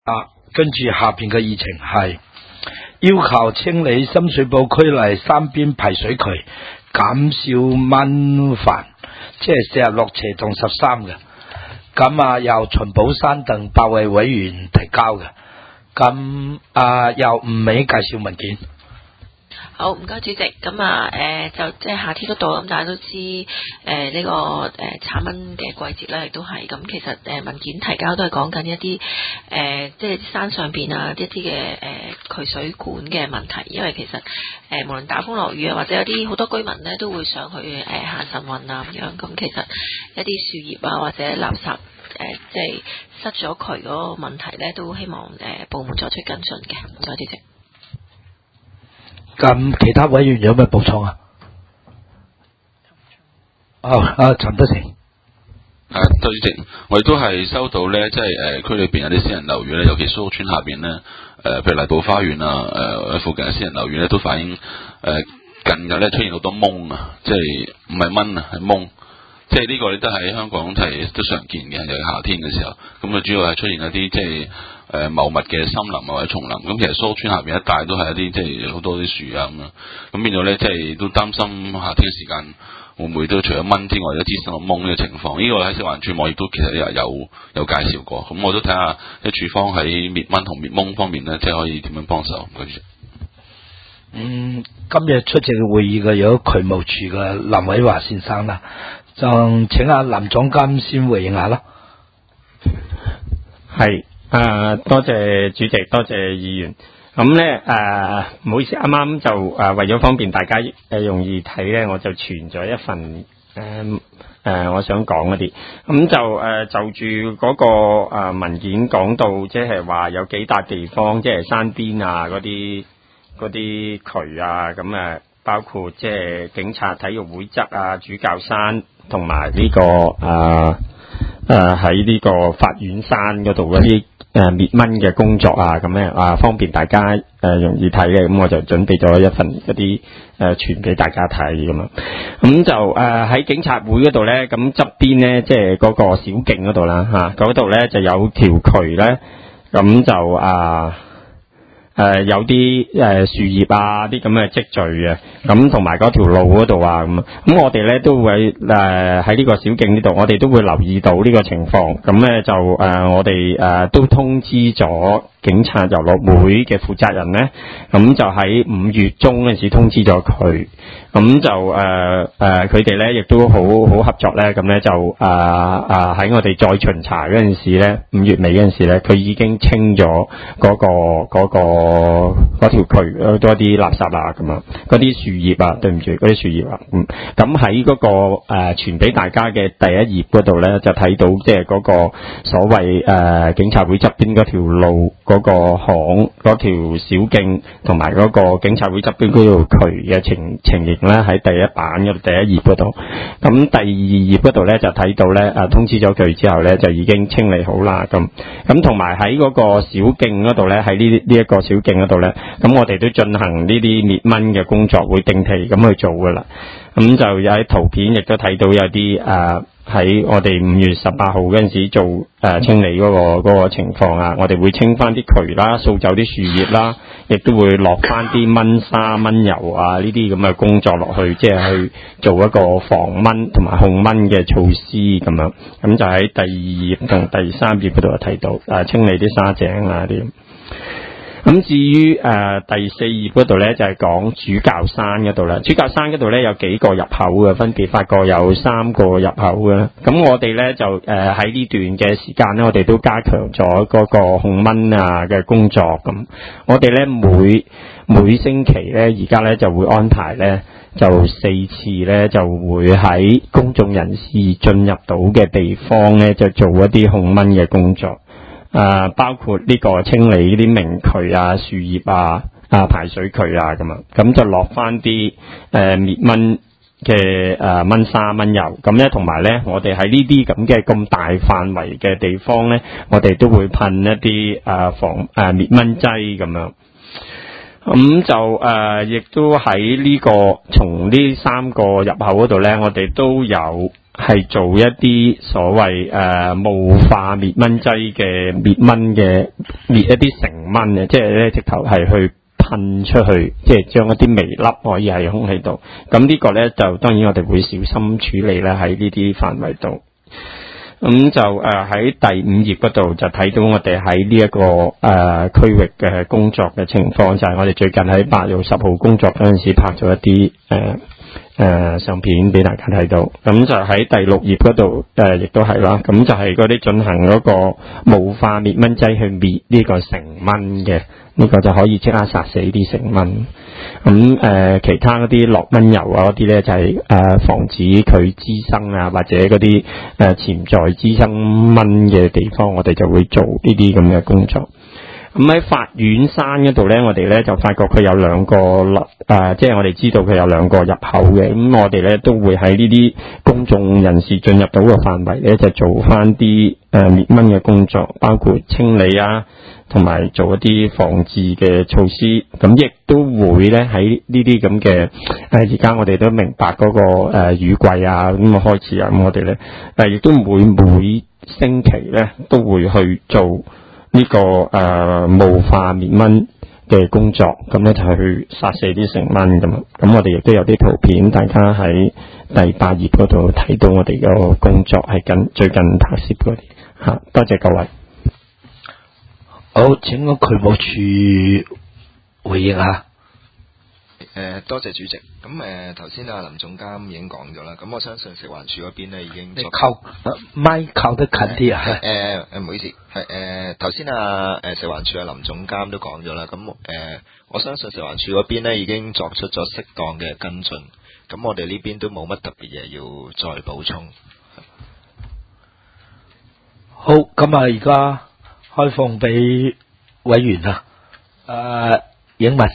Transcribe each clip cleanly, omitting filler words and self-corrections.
跟住下邊嘅議程係要求清理深水埗區內三邊排水渠，減少蚊煩，即係46斜同13嘅。咁由秦寶山等8位委員提交嘅。咁由吳美介紹文件。 好，唔該主席。咁就即係夏天嗰度，咁大家都知呢個產蚊嘅季節咧，亦都係咁。其實文件提交都係講緊一啲即係山上邊一啲嘅渠水管嘅問題，因為其實無論打風落雨啊，或者有啲好多居民咧都會上去行晨運啊咁樣。咁其實一啲樹葉啊或者垃圾即係塞咗渠嗰個問題咧，都希望部門作出跟進嘅。唔該主席。 咁其他委員有咩補充啊？陳德成。 主席，我亦都係收到咧，即係區裏邊有啲私人樓宇咧，尤其蘇屋村下邊咧，譬如麗寶花園啊，附近嘅私人樓宇咧，都反映近日咧出現好多蚊啊，即係唔係蚊啊，係蚊。即係呢個咧都喺香港係都常見嘅，尤其夏天嘅時候，咁主要係出現一啲即係茂密嘅森林或者叢林。咁其實蘇屋村下邊一帶都係一啲即係好多啲樹啊咁樣，咁變咗咧即係都擔心夏天嘅時間會唔會都除咗蚊之外，都滋生到蚊嘅情況。呢個喺食環署網亦都其實有介紹過。咁我都睇下啲署方喺滅蚊同滅蚊方面咧，即係可以點樣幫手。 今日出席會議嘅有渠務處嘅林偉華先生啦。就請阿林總監先回應下咯。 係多謝主席，多謝議員。咁咧唔好意思，啱啱就為咗方便大家容易睇咧，我就傳咗一份我想講嗰啲。咁就住嗰個文件講到，即係話有幾笪地方，即係山邊啊嗰啲渠啊，咁包括即係警察體育會側啊、主教山同埋呢個喺呢個法院山嗰度嗰啲滅蚊嘅工作啊，咁咧方便大家容易睇嘅，咁我就準備咗一份嗰啲傳俾大家睇咁樣。咁就喺警察會嗰度咧，咁側邊咧即係嗰個小徑嗰度啦嚇，嗰度咧就有條渠咧，咁就有啲樹葉啊啲咁嘅積聚嘅，咁同埋嗰條路嗰度啊咁我哋咧都會喺呢個小徑呢度，我哋都會留意到呢個情況，咁咧就我哋都通知咗警察遊樂會嘅負責人咧，咁就喺5月中嗰陣時通知咗佢，咁就佢哋咧亦都好合作咧，咁咧就喺我哋再巡查嗰陣時咧，5月尾嗰陣時咧，佢已經清咗嗰條渠多啲垃圾啊咁啊，嗰啲樹葉啊，對唔住嗰啲樹葉啊，咁喺嗰個傳俾大家嘅第一頁嗰度咧，就睇到即係嗰個所謂警察會側邊嗰條路嗰個巷嗰條小徑同埋嗰個警察會側邊嗰條渠嘅情形咧，喺第一版嘅第一頁嗰度，咁第二頁嗰度咧就睇到咧通知咗佢之後咧就已經清理好啦咁同埋喺嗰個小徑嗰度咧，喺呢一個小徑嗰度咧，咁我哋都進行呢啲滅蚊嘅工作，會定期咁去做噶啦。咁就有喺圖片亦都睇到有啲喺我哋5月18號嗰陣時做清理嗰個情況啊，我哋會清翻啲渠啦，掃走啲樹葉啦，亦都會落翻啲蚊砂、蚊油啊呢啲咁嘅工作落去，即係去做一個防蚊同埋控蚊嘅措施咁樣。咁就喺第2頁同第3頁嗰度睇到清理啲沙井啊啲。咁至於第4頁嗰度咧，就係講主教山嗰度啦。主教山嗰度咧有幾個入口嘅，分別發覺有3個入口嘅。咁我哋咧就喺呢段嘅時間咧，我哋都加強咗嗰個控蚊啊嘅工作。咁我哋咧每星期咧，而家咧就會安排咧就4次咧，就會喺公眾人士進入到嘅地方咧，就做一啲控蚊嘅工作。包括呢個清理呢啲明渠啊、樹葉啊、排水渠啊咁就落翻啲滅蚊嘅蚊砂、蚊油，咁咧同埋咧，我哋喺呢啲咁嘅咁大範圍嘅地方咧，我哋都會噴一啲防滅蚊劑咁樣。咁就亦都喺呢個從呢3個入口嗰度咧，我哋都有係做一啲所謂霧化滅蚊劑嘅滅蚊嘅滅一啲成蚊嘅，即係咧直頭係去噴出去，即係將一啲微粒可以喺空氣度。咁呢個咧就當然我哋會小心處理啦，喺呢啲範圍度。咁就喺第5頁嗰度就睇到我哋喺呢一個區域嘅工作嘅情況，就係我哋最近喺8月10號工作嗰陣時拍咗一啲相片俾大家睇到。咁就喺第6頁嗰度亦都係啦。咁就係嗰啲進行嗰個霧化滅蚊劑去滅呢個成蚊嘅，呢個就可以即刻殺死啲成蚊。咁其他嗰啲落蚊油啊嗰啲咧就係防止佢滋生啊，或者嗰啲潛在滋生蚊嘅地方，我哋就會做呢啲咁嘅工作。咁喺法院山嗰度咧，我哋咧就發覺佢有兩個即係我哋知道佢有兩個入口嘅。咁我哋咧都會喺呢啲公眾人士進入到嘅範圍咧，就做翻啲滅蚊嘅工作，包括清理啊，同埋做一啲防治嘅措施。咁亦都會咧喺呢啲咁嘅而家我哋都明白嗰個雨季啊咁開始啊，咁我哋咧亦都會每星期咧都會去做呢個霧化滅蚊嘅工作，咁咧就係去殺死啲成蚊咁。咁我哋亦都有啲圖片，大家喺第8頁嗰度睇到我哋個工作係最近拍攝嗰啲嚇。多謝各位。 好，請個渠務處回應下。 多謝主席。咁頭先林總監已經講咗啦，咁我相信食環署嗰邊咧已經你咪靠得近啲啊。 唔好意思，係頭先食環署林總監都講咗啦，咁我相信食環署嗰邊咧已經作出咗適當嘅跟進，咁我哋呢邊都冇乜特別嘢要再補充。 好，咁而家開放俾委員啊。影文。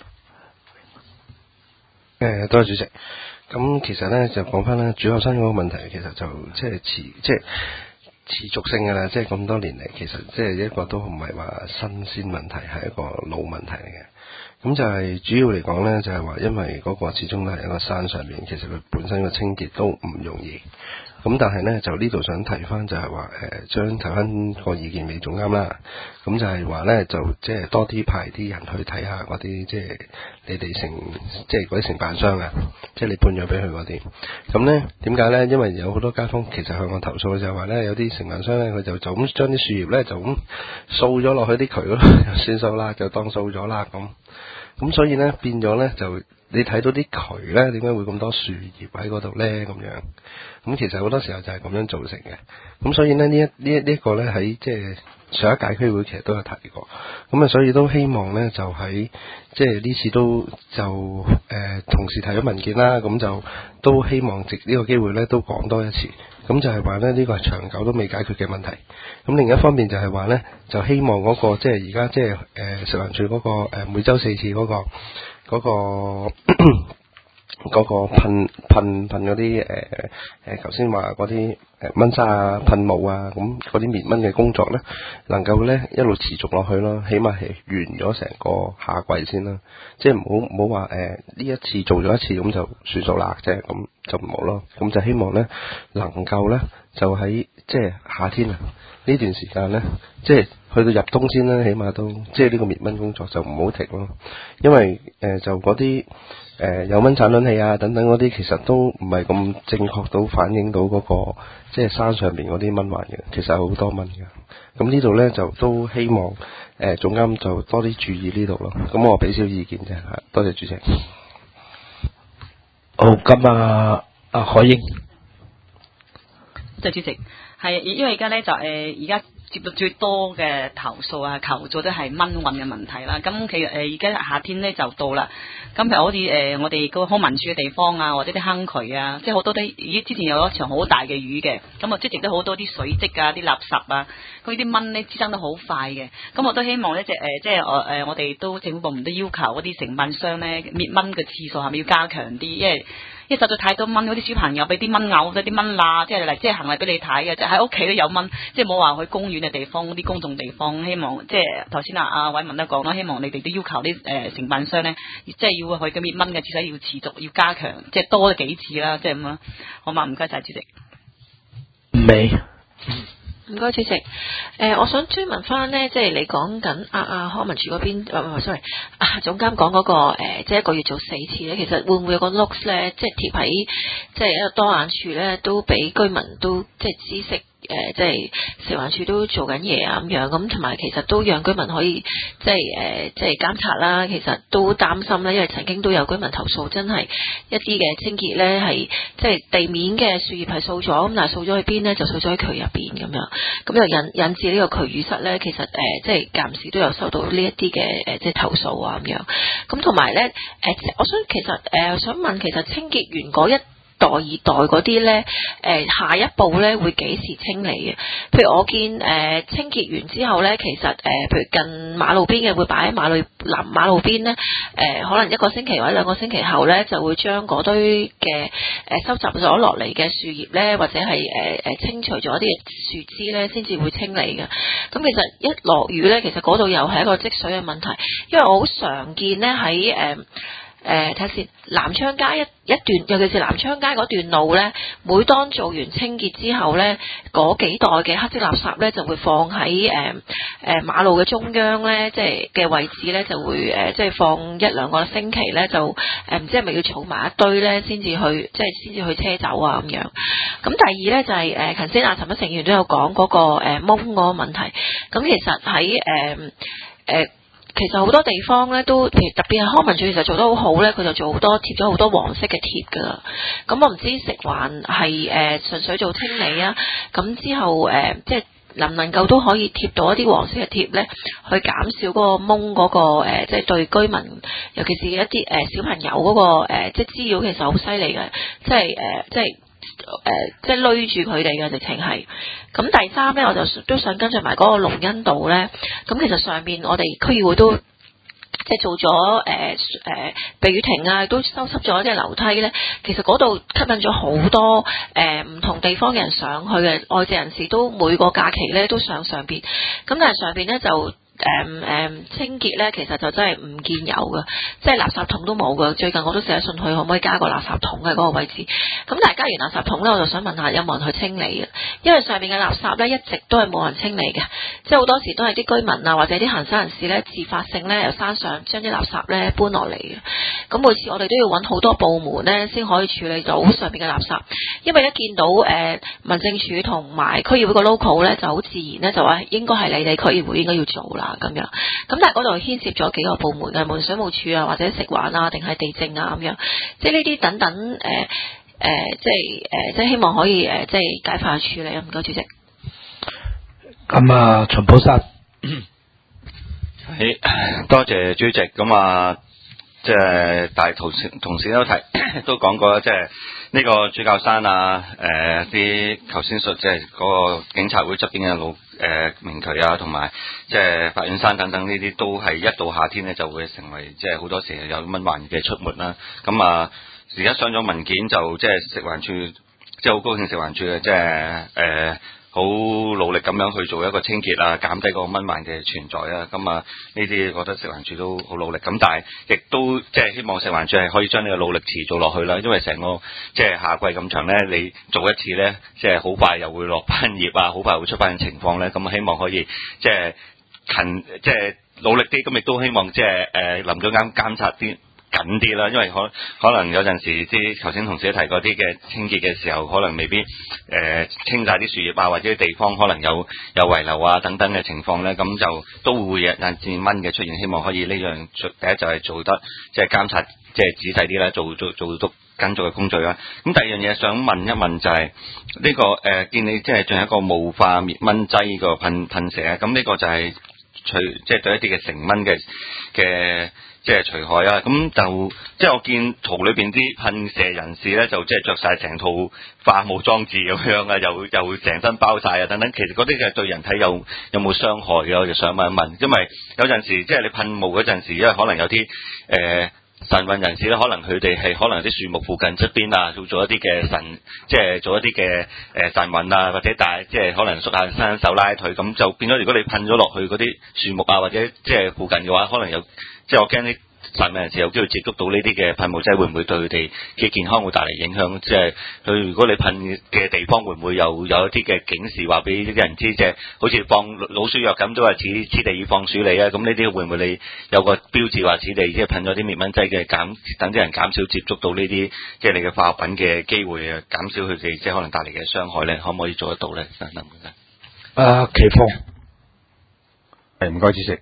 多謝主席。咁其實咧就講翻咧主學生嗰個問題，其實就即係持續性嘅啦，即係咁多年嚟，其實即係一個都唔係話新鮮問題，係一個老問題嚟嘅。咁就係主要嚟講咧，就係話因為嗰個始終都係一個山上面，其實佢本身個清潔都唔容易。咁但係咧就呢度想提翻就係話將提翻個意見俾總監啦。咁就係話咧就即係多啲派啲人去睇下嗰啲即係你哋即係嗰啲承辦商啊，即係你判咗俾佢嗰啲。咁咧點解咧？因為有好多街坊其實向我投訴就係話咧，有啲承辦商咧佢就咁將啲樹葉咧就咁掃咗落去啲渠嗰度就算數啦，就當掃咗啦咁。咁所以咧變咗咧就你睇到啲渠咧點解會咁多樹葉喺嗰度咧咁樣？咁其實好多時候就係咁樣造成嘅。咁所以咧呢一個咧喺即係上一屆區會其實都有提過。咁啊所以都希望咧就喺即係呢次都就同時提咗文件啦。咁就都希望藉呢個機會咧都講多一次。咁就係話咧呢個係長久都未解決嘅問題。咁另一方面就係話咧就希望嗰個即係而家即係食環署嗰個每週4次嗰個噴嗰啲頭先話嗰啲蚊紗啊、噴霧啊，咁嗰啲滅蚊嘅工作咧，能夠咧一路持續落去咯，起碼係完咗成個夏季先啦。即係唔好話呢一次做咗一次咁就算數啦啫，咁就唔好咯。咁就希望咧能夠咧就喺即係夏天啊呢段時間咧，即係去到入冬先啦，起碼都即係呢個滅蚊工作就唔好停咯。因為就嗰啲有蚊產卵器啊等等嗰啲，其實都唔係咁正確到反映到嗰個即係山上邊嗰啲蚊患嘅，其實好多蚊嘅。咁呢度咧就都希望總監就多啲注意呢度咯。咁我俾少意見啫，多謝主席。 好，咁阿海英。 多謝主席。係，因為而家咧就而家接到最多嘅投訴啊、求助都係蚊患嘅問題啦。咁其實而家夏天咧就到啦。咁譬如好似我哋個康文署嘅地方啊，或者啲坑渠啊，即係好多啲之前有一場好大嘅雨嘅，咁啊積積都好多啲水漬啊、啲垃圾啊，咁呢啲蚊咧滋生得好快嘅。咁我都希望咧即係我哋都政府部門都要求嗰啲承辦商咧滅蚊嘅次數係咪要加強啲，因為實在太多蚊，嗰啲小朋友俾啲蚊咬，啲蚊乸，即係行嚟俾你睇嘅，即係喺屋企都有蚊，即係冇話去公園嘅地方，啲公眾地方，希望即係頭先阿偉文都講啦，希望你哋都要求啲承辦商咧，即係要佢嘅滅蚊嘅次數要持續要加強，即係多幾次啦，即係咁啦，好嘛？唔該晒主席。 美。 唔該，主席。我想追問翻呢，即係你講緊康文署嗰邊，sorry，總監講嗰個即係一個月做4次咧，其實會唔會有個 note 咧，即係貼喺即係一個多眼處咧，都俾居民都即係知悉。即係食環署都做緊嘢啊咁樣，咁同埋其實都讓居民可以即係監察啦。其實都擔心咧，因為曾經都有居民投訴，真係一啲嘅清潔咧係即係地面嘅樹葉係掃咗，咁但係掃咗去邊咧就掃咗喺渠入邊咁樣，咁就引致呢個渠淤塞咧。其實即係間唔時都有收到呢一啲嘅即係投訴啊咁樣。咁同埋咧我想問，其實清潔員嗰一代二代嗰啲咧，下一步咧會幾時清理嘅？譬如我見清潔完之後咧，其實譬如近馬路邊嘅會擺喺馬路邊咧，可能1個星期或者2個星期後咧，就會將嗰堆嘅收集咗落嚟嘅樹葉咧，或者係清除咗啲樹枝咧，先至會清理嘅。咁其實一落雨咧，其實嗰度又係一個積水嘅問題，因為我好常見咧喺睇下先，南昌街一段，尤其是南昌街嗰段路咧，每當做完清潔之後咧，嗰幾袋嘅黑色垃圾咧就會放喺馬路嘅中央咧，即係嘅位置咧就會即係放1-2個星期咧，就唔知係咪要儲埋一堆咧，先至去車走啊咁樣。咁第二咧就係頭先陳一成員都有講嗰個掹嗰個問題。咁其實喺其實好多地方咧都，特別係康文署其實做得好好咧，佢就做好多貼咗好多黃色嘅貼噶啦。咁我唔知食環係純粹做清理啊，咁之後即係能唔能夠都可以貼到一啲黃色嘅貼咧，去減少嗰個掹嗰個即係對居民，尤其是一啲小朋友嗰個即係滋擾，其實好犀利嘅，即係累住佢哋嘅直情係。咁第三咧，我就都想跟進埋嗰個龍恩道咧。咁其實上面我哋區議會都即係做咗避雨亭啊，都修葺咗啲樓梯咧。其實嗰度吸引咗好多唔同地方嘅人上去嘅，外籍人士都每個假期咧都上邊。咁但係上邊咧就清潔咧，其實就真係唔見有嘅，即係垃圾桶都冇嘅。最近我都寫信去，可唔可以加個垃圾桶嘅嗰個位置？咁但係加完垃圾桶咧，我就想問下有冇人去清理嘅？因為上面嘅垃圾咧一直都係冇人清理嘅，即係好多時都係啲居民啊或者啲行山人士咧自發性咧由山上將啲垃圾咧搬落嚟嘅。咁每次我哋都要揾好多部門咧先可以處理到上面嘅垃圾，因為一見到民政處同埋區議會個 logo 咧就好自然咧就話應該係你哋區議會應該要做啦咁樣。咁但係嗰度牽涉咗幾個部門嘅，無論水務署啊或者食環啊定係地政啊咁樣，即係呢啲等等即係希望可以即係解快去處理啊！唔該，主席。 咁啊，秦寶山， 多謝主席。咁啊，即係大同事都講過啦，即係呢個主教山啊，啲頭先說即係嗰個警察會側邊嘅路明渠啊，同埋即係法院山等等呢啲，都係一到夏天咧就會成為即係好多時有蚊患嘅出沒啦。咁啊，而家上咗文件就即係食環署，即係好高興食環署嘅即係好努力咁樣去做一個清潔啊，減低個蚊患嘅存在啊。咁啊，呢啲覺得食環署都好努力。咁但係亦都即係希望食環署係可以將呢個努力持續落去啦。因為成個即係夏季咁長咧，你做一次咧，即係好快又會落翻葉啊，好快會出翻嘅情況咧。咁希望可以即係即係努力啲。咁亦都希望即係臨咗啱監察啲緊啲啦，因為可能有陣時啲頭先同事都提過啲嘅清潔嘅時候，可能未必清晒啲樹葉啊，或者地方可能有遺留啊等等嘅情況咧，咁就都會引致蚊嘅出現。希望可以呢樣第一就係做得即係監察即係仔細啲啦，做到跟進嘅工序啦。咁第二樣嘢想問一問就係呢個見你即係仲有一個霧化滅蚊劑個噴射啊，咁呢個就係即係對一啲嘅成蚊嘅即係除害啊。咁就即係我見圖裏邊啲噴射人士咧，就即係着晒成套化霧裝置咁樣啊，又成身包晒啊等等。其實嗰啲嘅對人體有冇傷害嘅？我就想問一問，因為有陣時即係你噴霧嗰陣時，因為可能有啲晨運人士咧，可能佢哋係可能啲樹木附近側邊啊，做一啲嘅即係做一啲嘅晨運啊，或者即係可能縮下伸手拉腿，咁就變咗。如果你噴咗落去嗰啲樹木啊，或者即係附近嘅話，可能有即係我驚啲細蚊時有機會接觸到呢啲嘅噴霧劑，會唔會對佢哋嘅健康會帶嚟影響？即係佢如果你噴嘅地方會唔會有一啲嘅警示話俾啲人知，即係好似放老鼠藥咁，都係此地要放鼠你啊！咁呢啲會唔會你有個標誌話此地即係噴咗啲滅蚊劑嘅，等啲人減少接觸到呢啲即係你嘅化學品嘅機會啊，減少佢哋即係可能帶嚟嘅傷害咧？可唔可以做得到咧？得唔得？ 奇峰， 唔該主席。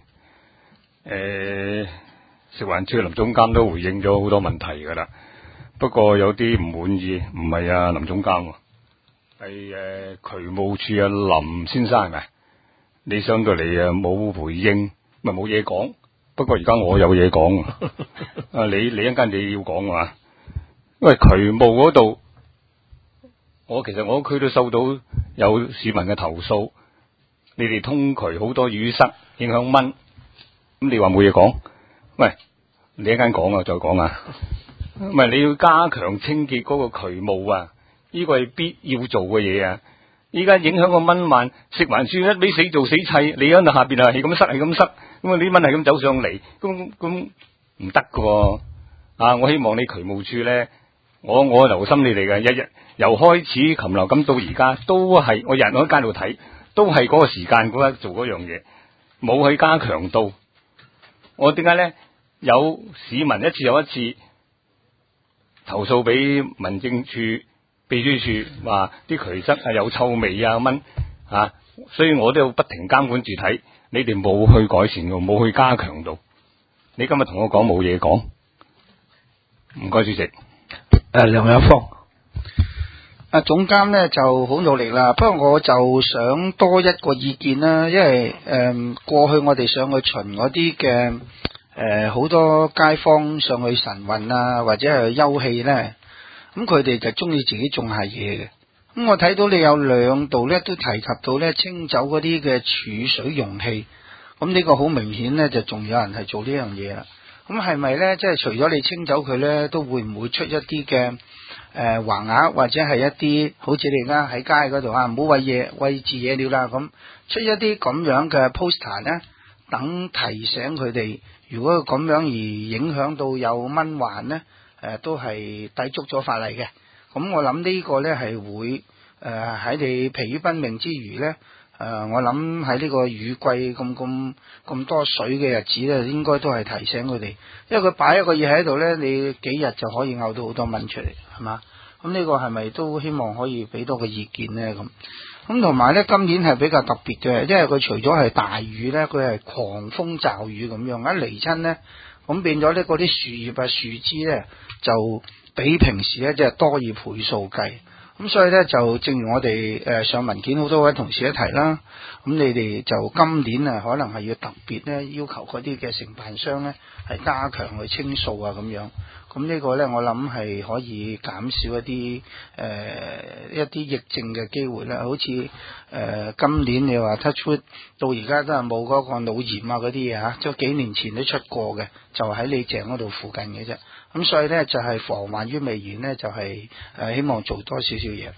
食環署林總監都回應咗好多問題㗎啦，不過有啲唔滿意，唔係啊林總監喎，係渠務處啊林先生係咪？你上到嚟啊冇回應，咪冇嘢講。不過而家我有嘢講啊，你一陣間你要講啊嘛，因為渠務嗰度，其實我區都收到有市民嘅投訴，你哋通渠好多淤塞，影響蚊。咁你話冇嘢講？喂，你一陣間講啊，再講啊。唔係你要加強清潔嗰個渠務啊，呢個係必要做嘅嘢啊。依家影響個蚊患，食環署一味死做死砌，你喺度下邊啊係咁塞，咁啊啲蚊係咁走上嚟，咁唔得噶。啊，我希望你渠務處咧，我留心你哋嘅，日日由開始禽流感到而家，都係我日日喺街度睇，都係嗰個時間嗰日做嗰樣嘢，冇去加強到。我點解咧？有市民一次又一次投訴俾民政處秘書處，話啲渠塞啊有臭味啊蚊啊，所以我都要不停監管住睇。你哋冇去改善嘅，冇去加強到。你今日同我講冇嘢講，唔該主席。 梁有芳。 總監呢就好努力啦，不過我就想多一個意見啦，因為過去我哋上去巡嗰啲嘅好多街坊上去晨運啊，或者係休憩呢，咁佢哋就中意自己種下嘢嘅。咁我睇到你有兩度呢都提及到呢清走嗰啲嘅儲水容器，咁呢個好明顯呢，就仲有人係做呢樣嘢啦。咁係咪呢？即係除咗你清走佢呢，都會唔會出一啲嘅橫額或者係一啲好似你而家喺街嗰度啊，唔好餵飼野鳥啦，咁出一啲咁樣嘅 poster 呢，等提醒佢哋，如果咁樣而影響到有蚊患呢，都係抵觸咗法例嘅。咁我諗呢個呢係會喺你疲於奔命之餘呢，我諗喺呢個雨季咁多水嘅日子呢，應該都係提醒佢哋，因為佢擺一個嘢喺度呢，你幾日就可以咬到好多蚊出嚟，係嘛？咁呢個係咪都希望可以俾多個意見呢？咁同埋呢，今年係比較特別嘅，因為佢除咗係大雨呢，佢係狂風驟雨咁樣，一嚟親呢，咁變咗呢嗰啲樹葉啊樹枝呢，就比平時呢，即係多以倍數計。咁所以咧就正如我哋上文件好多位同事一提啦，咁你哋就今年啊可能係要特別咧要求嗰啲嘅承辦商咧係加強去清掃啊咁樣，咁呢個咧我諗係可以減少一啲疫症嘅機會啦。好似今年你話 touchwood 到而家都係冇嗰個腦炎啊嗰啲嘢嚇，即係幾年前都出過嘅，就喺你井嗰度附近嘅啫。咁所以咧就係防患於未然咧，就係希望做多少少嘢。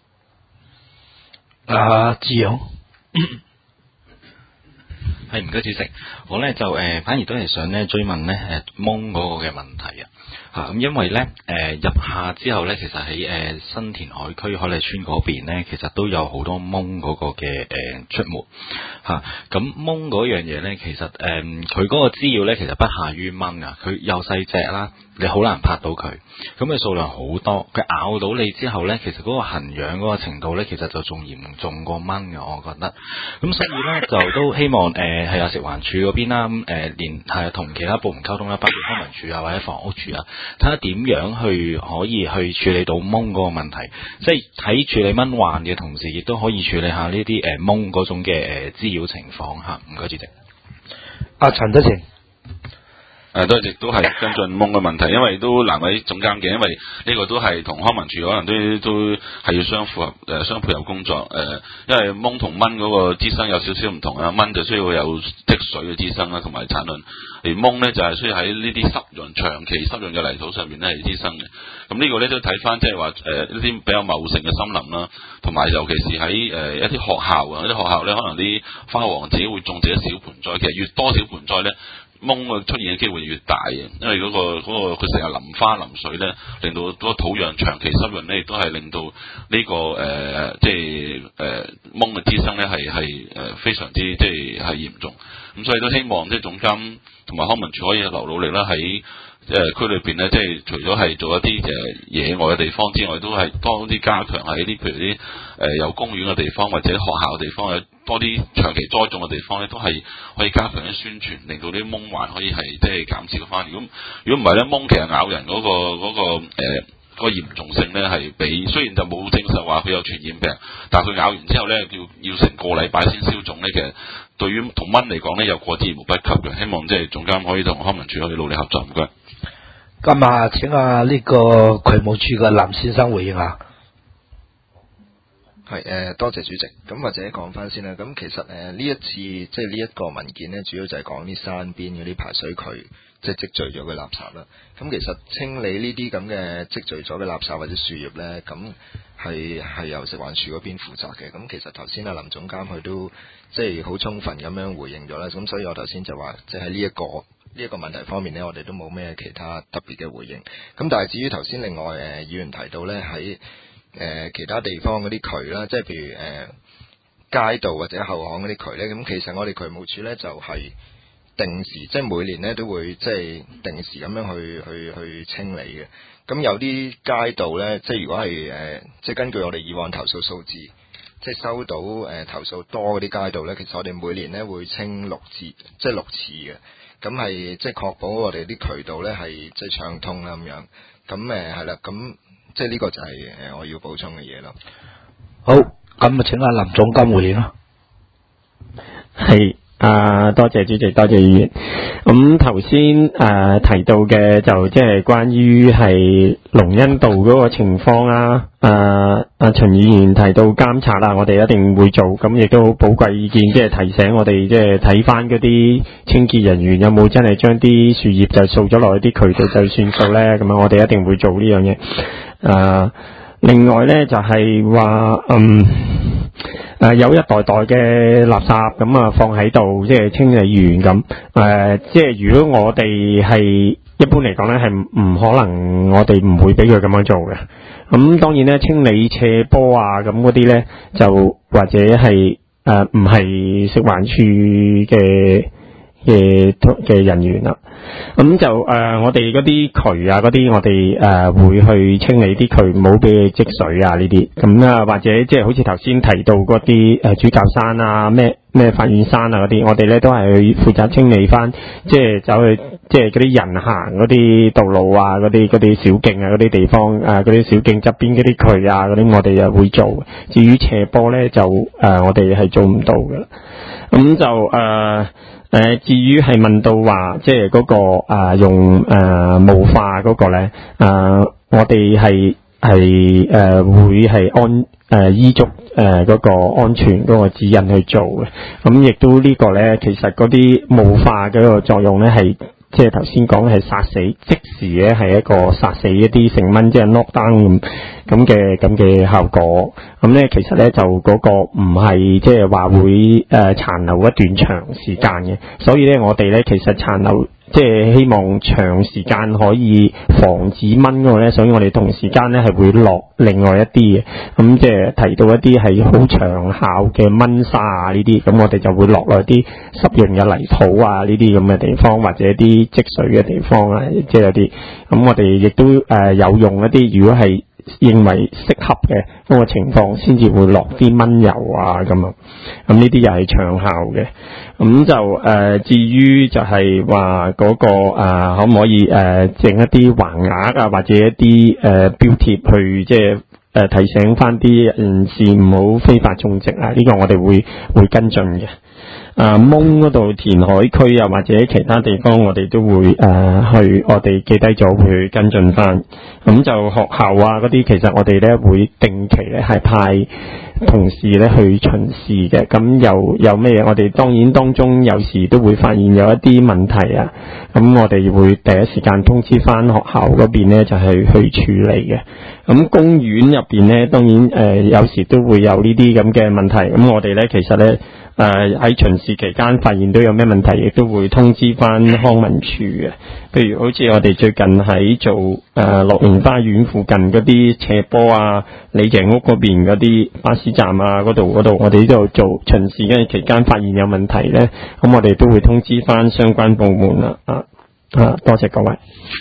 志勇， 係唔該主席，我咧就反而都係想咧追問咧蚊嗰個嘅問題啊。咁因為咧入夏之後咧，其實喺新田海區海麗村嗰邊咧，其實都有好多蚊嗰個嘅出沒嚇。咁蚊嗰樣嘢咧，其實佢嗰個滋擾咧，其實不下於蚊啊。佢又細隻啦，你好難拍到佢，咁嘅數量好多，佢咬到你之後咧，其實嗰個痕癢嗰個程度咧，其實就仲嚴重過蚊嘅，我覺得。咁所以咧就都希望係啊食環署嗰邊啦，連係同其他部門溝通啦，包括康文署啊或者房屋署啊。睇下點樣可以去處理到蚊嗰個問題，即係喺處理蚊患嘅同時，亦都可以處理下呢啲蚊嗰種嘅滋擾情況嚇。唔該主席。 阿陳德成。 都亦都係跟進蚊嘅問題，因為都難為總監嘅，因為呢個都係同康文署可能都係要相配合工作。因為蚊同蚊嗰個滋生有少少唔同啊，蚊就需要有積水嘅滋生啦，同埋產卵，而蚊咧就係需要喺呢啲長期濕潤嘅泥土上面咧係滋生嘅。咁呢個咧都睇翻即係話一啲比較茂盛嘅森林啦，同埋尤其是喺一啲學校啊，啲學校咧可能啲花王自己會種自己小盆栽，其實越多小盆栽咧， 蚊嘅出現嘅機會越大嘅，因為嗰個佢成日淋花淋水咧，令到嗰個土壤長期濕潤咧，亦都係令到呢個蚊嘅滋生咧係非常之即係嚴重。咁所以都希望即係總監同埋康文署可以留努力啦，喺區裏邊咧，即係除咗係做一啲野外嘅地方之外，都係多啲加強喺啲譬如啲有公園嘅地方或者學校嘅地方，有多啲長期栽種嘅地方咧，都係可以加強啲宣傳，令到啲蚊患可以係即係減少翻。如果唔係咧，蚊其實咬人嗰個嚴重性咧係比雖然就冇證實話佢有傳染病，但係佢咬完之後咧要成個禮拜先消腫咧，其實對於同蚊嚟講咧有過之而無不及嘅。希望即係總監可以同康文署可以努力合作，唔該。 咁啊，請呢個渠務處嘅林先生回應下。 係多謝主席。咁或者講翻先啦。咁其實呢一次即係呢一個文件呢，主要就係講啲山邊嗰啲排水渠即係積聚咗嘅垃圾啦。咁其實清理呢啲咁嘅積聚咗嘅垃圾或者樹葉呢，咁係由食環署嗰邊負責嘅。咁其實頭先林總監佢都即係好充分咁樣回應咗啦。咁所以我頭先就話即係呢一個問題方面呢，我哋都冇咩其他特別嘅回應。咁但係至於頭先另外議員提到呢，喺其他地方嗰啲渠啦，即係譬如街道或者後巷嗰啲渠呢，咁其實我哋渠務處呢，就係定時，即係每年呢都會即係定時咁樣去清理嘅。咁有啲街道呢，即係如果係即係根據我哋以往投訴數字，即係收到投訴多嗰啲街道呢，其實我哋每年呢會清6次嘅。咁係即係確保我哋啲渠道咧係即係暢通啦咁樣，咁係啦，咁即係呢個就係我要補充嘅嘢咯。 好，咁啊請阿林總監回應啦。 係。多謝主席，多謝議員。咁頭先提到嘅就即係關於係龍恩道嗰個情況啦。陳議員提到監察啦，我哋一定會做。咁亦都好寶貴意見，即係提醒我哋即係睇翻嗰啲清潔人員有冇真係將啲樹葉就掃咗落去啲渠道就算數咧。咁樣我哋一定會做呢樣嘢。另外咧就係話有一袋袋嘅垃圾咁放喺度，即係清理員咁。即係如果我哋係一般嚟講咧，係唔可能，我哋唔會俾佢咁樣做嘅。咁當然咧，清理斜坡啊咁嗰啲咧，就或者係唔係食環署嘅人員啦。咁就我哋嗰啲渠啊，嗰啲我哋會去清理啲渠，唔好俾佢積水啊呢啲。咁或者即係好似頭先提到嗰啲主教山啊、咩法院山啊嗰啲，我哋咧都係去負責清理翻，即係走去即係嗰啲人行嗰啲道路啊、嗰啲小徑啊、嗰啲地方嗰啲小徑側邊嗰啲渠啊嗰啲，我哋又會做。至於斜坡咧，就我哋係做唔到嘅。咁就至於係問到話，即係嗰個用霧化嗰個咧，我哋係會係依足嗰個安全嗰個指引去做嘅。咁亦都呢個咧，其實嗰啲霧化嗰個作用咧係。即係頭先講係殺死，即時咧係一個殺死一啲成蚊，即係 knock down 咁嘅效果。咁咧其實咧就嗰個唔係即係話會殘留一段長時間嘅，所以咧我哋咧其實殘留即係希望長時間可以防止蚊嗰個咧，所以我哋同時間咧係會落另外一啲嘅。咁即係提到一啲係好長效嘅蚊砂啊呢啲，咁我哋就會落落啲濕潤嘅泥土啊呢啲咁嘅地方，或者啲積水嘅地方啊，即係有啲。咁我哋亦都有用一啲，如果係認為適合嘅嗰個情況，先至會落啲蚊油啊咁啊。咁呢啲又係長效嘅。咁就至於就係話嗰個可唔可以整一啲橫額啊，或者一啲標貼去即係提醒翻啲人士唔好非法種植啊？呢個我哋會跟進嘅。蒙嗰度填海區啊，或者其他地方，我哋都會我哋記低咗會跟進翻。咁就學校啊嗰啲，其實我哋咧會定期咧係派同事咧去巡視嘅。咁有咩嘢？我哋當然當中有時都會發現有一啲問題啊。咁我哋會第一時間通知翻學校嗰邊咧，就係去處理嘅。咁公園入邊咧，當然有時都會有呢啲咁嘅問題。咁我哋咧其實咧喺巡視期間發現到有咩問題，亦都會通知翻康文署嘅。譬如好似我哋最近喺做樂園花園附近嗰啲斜坡啊、李鄭屋嗰邊嗰啲巴士站啊嗰度，我哋呢度做巡視嘅期間發現有問題咧，咁我哋都會通知翻相關部門啦。多謝各位。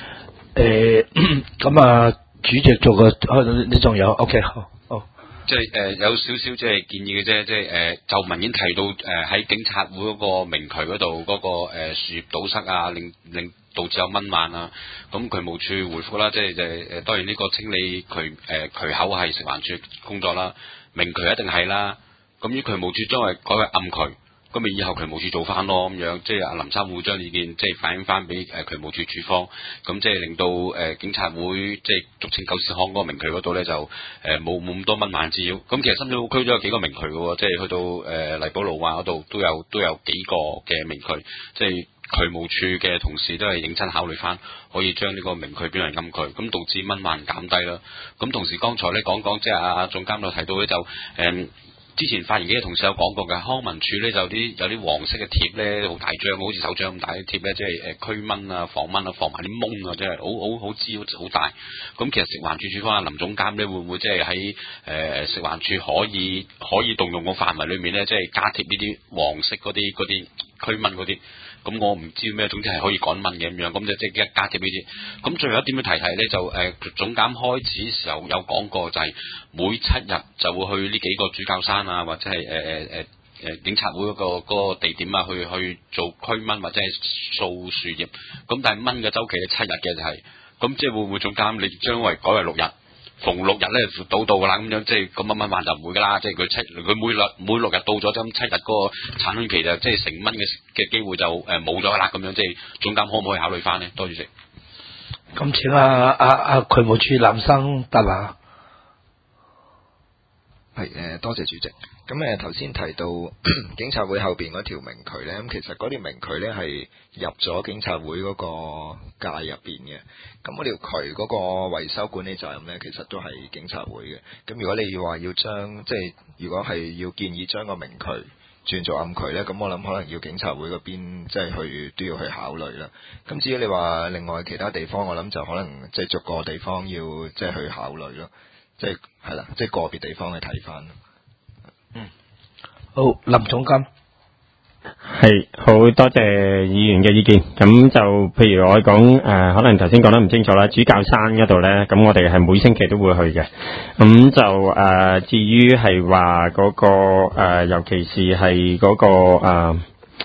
咁主席做個你仲有 OK 好。 即係有少少即係建議嘅啫，即係就文件提到喺警察會嗰個明渠嗰度嗰個樹葉堵塞啊，令導致有蚊患啊。咁渠務處回覆啦，即係當然呢個清理渠口係食環署工作啦，明渠一定係啦。咁於渠務處將係改為暗渠，咁咪以後渠務處做翻咯咁樣。即係阿林生會將意見即係反映翻俾渠務處處方，咁即係令到警察會即係俗稱狗屎坑嗰個明渠嗰度咧就冇咁多蚊患滋擾。咁其實深水埗區都有幾個明渠嘅喎，即係去到荔寶路啊嗰度都有幾個嘅明渠，即係渠務處嘅同事都係認真考慮翻，可以將呢個明渠變為暗渠，咁導致蚊患減低啦。咁同時剛才咧講即係阿總監就提到咧就之前發言嘅同事有講過嘅，康文署咧就有啲黃色嘅貼咧，好大張，好似手掌咁大嘅貼咧，即係驅蚊啊、防蚊啊、防埋啲蚊啊，即係好滋好大。咁其實食環署處方林總監咧，會唔會即係喺食環署可以動用個範圍裏面咧，即係加貼呢啲黃色嗰啲驅蚊嗰啲？咁我唔知咩，總之係可以趕蚊嘅咁樣，咁就即係加貼呢啲。咁最後一點要提咧，就總監開始時候有講過，就係每7日就會去呢幾個主教山啊，或者係警察會嗰個地點啊，去做驅蚊或者係掃樹葉。咁但係蚊嘅週期咧7日嘅就係，咁即係會唔會總監你將為改為6日？逢6日咧到㗎啦，咁樣即係咁蚊患就唔會㗎啦，即係佢每6日到咗，咁7日嗰個產卵期就即係成蚊嘅機會就冇咗㗎啦，咁樣即係總監可唔可以考慮翻呢？多謝主席。 咁請阿渠務處林生答下。 係多謝主席。咁頭先提到警察會後邊嗰條明渠咧，咁其實嗰條明渠咧係入咗警察會嗰個界入邊嘅。咁嗰條渠嗰個維修管理責任咧，其實都係警察會嘅。咁如果你話要將即係如果係要建議將個明渠轉做暗渠咧，咁我諗可能要警察會嗰邊即係都要去考慮啦。咁至於你話另外其他地方，我諗就可能即係逐個地方要即係去考慮咯。即係係啦，即係個別地方去睇翻。 好，林總監。 係好多謝議員嘅意見。咁就譬如我講可能頭先講得唔清楚啦，主教山嗰度咧，咁我哋係每星期都會去嘅。咁就至於係話嗰個尤其是係嗰個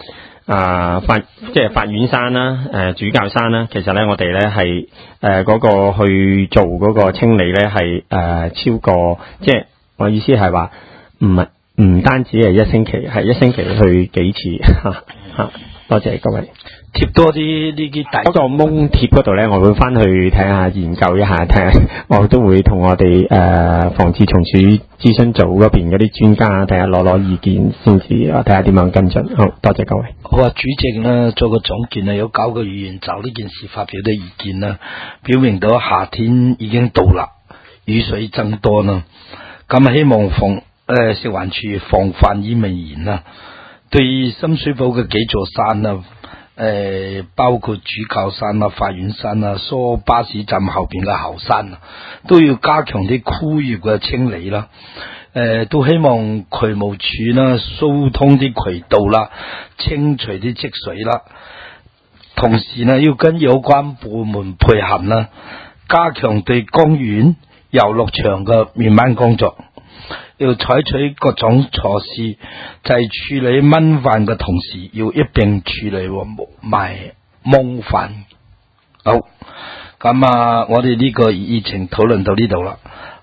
即係法院山啦，主教山啦，其實咧我哋咧係嗰個去做嗰個清理咧係超過，即係我意思係話唔單止係一星期，係一星期去幾次吓。多謝各位。 貼多啲呢啲大嗰個蒙貼嗰度咧，我會翻去睇下研究一下，睇下我都會同我哋防治蟲鼠諮詢組嗰邊嗰啲專家睇下攞意見先至，睇下點樣跟進。好多謝各位。 好啊，主席呢做個總結啊，有9個議員就呢件事發表啲意見啦，表明到夏天已經到啦，雨水增多啦，咁希望食環署防範於未然啦。對深水埗嘅幾座山啊，包括主教山啊、法院山啊、梳巴士站後邊嘅後山啊，都要加強啲枯葉嘅清理啦。都希望渠務處啦疏通啲渠道啦，清除啲積水啦。同時呢，要跟有關部門配合啦，加強對公園、遊樂場嘅滅蚊工作。要採取各種措施，就係處理蚊患嘅同時，要一並處理埋蚊患。好，咁我哋呢個議程討論到呢度啦。